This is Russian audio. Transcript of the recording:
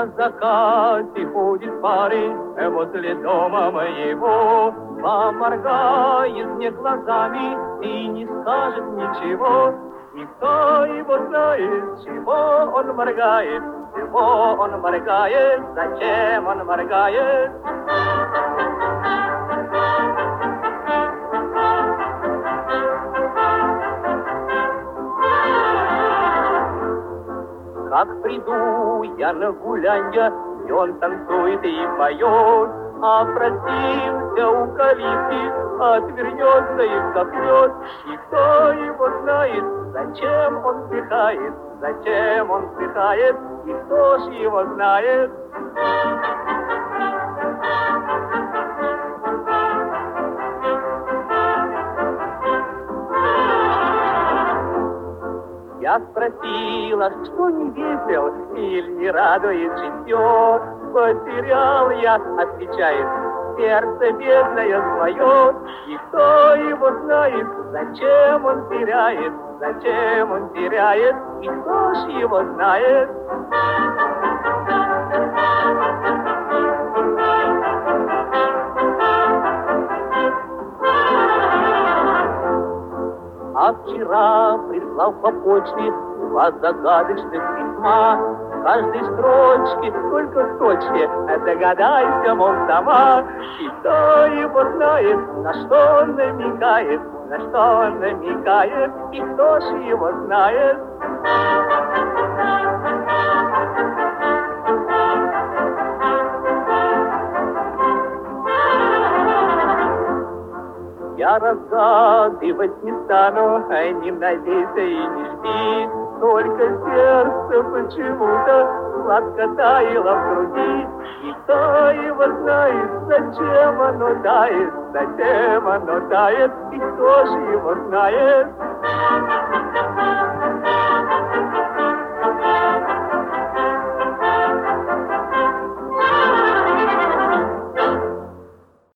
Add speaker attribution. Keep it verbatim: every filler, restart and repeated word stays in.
Speaker 1: На закате ходит парень возле дома моего, поморгает мне глазами и не скажет ничего. Никто его знает, чего он моргает, чего он моргает, зачем он моргает. Как приду я на гулянье, и он танцует и поет, а простился у калитки, отвернется и вздохнет. И кто его знает, зачем он вздыхает, зачем он вздыхает, и кто ж его знает. Я спросила, что не весел или не радует житье. Потерял я, отвечает, сердце бедное свое. И кто его знает, зачем он теряет, зачем он теряет, и кто ж его знает. А вчера прислал по почте два загадочных письма. В каждой строчке только в точке догадайся, мол, сама. И кто его знает, на что он намекает, на что он намекает, и кто ж его знает. Я разгадывать не стану, не надейся и не жди. Только сердце почему-то сладко таяло в груди. И кто его знает, зачем оно тает, зачем оно тает, и кто же его знает.